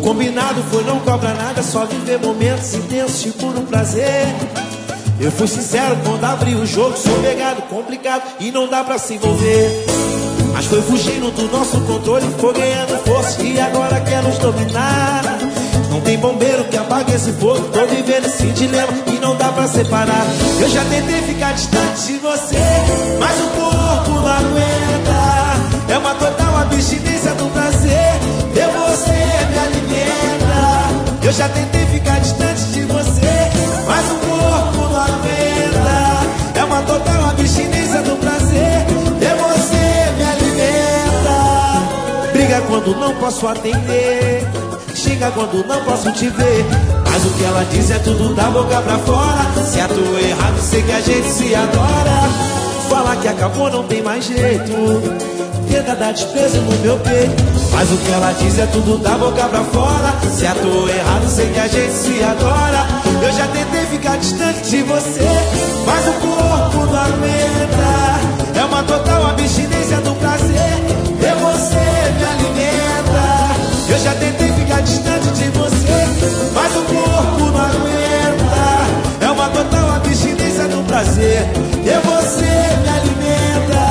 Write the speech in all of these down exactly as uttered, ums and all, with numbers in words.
combinado foi não cobra nada, só viver momentos intensos e puro prazer. Eu fui sincero quando abri o jogo, sou pegado, complicado e não dá pra se envolver. Mas foi fugindo do nosso controle, foi ganhando força e agora quer nos dominar. Não tem bombeiro que apague esse fogo, tô vivendo esse dilema e não dá pra separar. Eu já tentei ficar distante de você, mas o corpo não aguenta. É uma total abstinência do prazer, eu você me alimenta. Eu já tentei ficar distante de você, mas o corpo não aguenta. É uma total abstinência do prazer, eu você me alimenta. Briga quando não posso atender, xinga quando não posso te ver, mas o que ela diz é tudo da boca pra fora. Se atuou errado, sei que a gente se adora. Fala que acabou, não tem mais jeito, tenta dar desprezo no meu peito, mas o que ela diz é tudo da boca pra fora. Se atuou errado, sei que a gente se adora. Eu já tentei ficar distante de você, mas o corpo não aguenta. É uma total abstinência do prazer, eu você me alimenta. Eu já tentei ficar distante de você, mas o corpo não aguenta. É uma total abstinência do prazer, eu você me alimenta.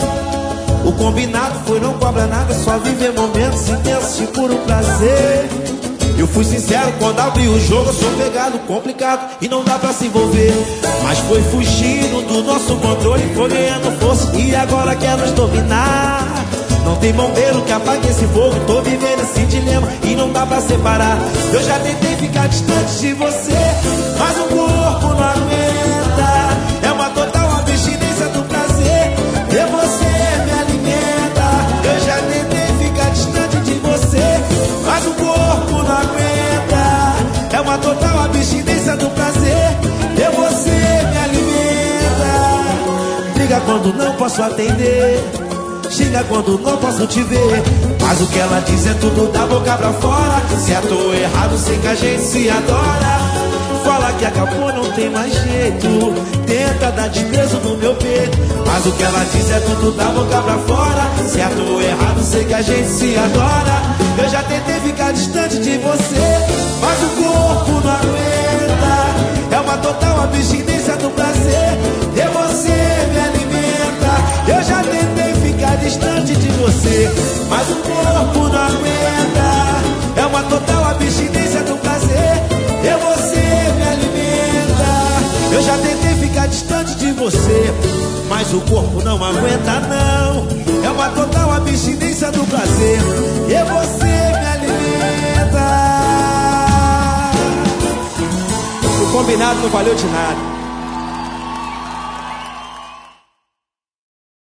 O combinado foi não cobra nada, só viver momentos intensos de puro prazer. Eu fui sincero quando abri o jogo, eu sou pegado, complicado e não dá pra se envolver. Mas foi fugindo do nosso controle, foi ganhando força e agora quer nos dominar. Não tem bombeiro que apague esse fogo, tô vivendo esse dilema e não dá pra separar. Eu já tentei ficar distante de você, mas o corpo não aguenta. É uma total abstinência do prazer, eu você me alimenta. Eu já tentei ficar distante de você, mas o corpo não aguenta. É uma total abstinência do prazer, eu você me alimenta. Briga quando não posso atender, xinga quando não posso te ver, mas o que ela diz é tudo da boca pra fora. Se atuou errado, sei que a gente se adora. Fala que acabou, não tem mais jeito, tenta dar desprezo no meu peito, mas o que ela diz é tudo da boca pra fora. Se atuou errado, sei que a gente se adora. Eu já tentei ficar distante de você, mas o corpo não aguenta. É uma total abstinência do prazer, eu você me alimenta. Eu já tentei ficar distante de você, mas o corpo não aguenta. É uma total abstinência do prazer, eu você me alimenta. Eu já tentei ficar distante de você, mas o corpo não aguenta não. É uma total abstinência do prazer, eu você me alimenta. O combinado não valeu de nada.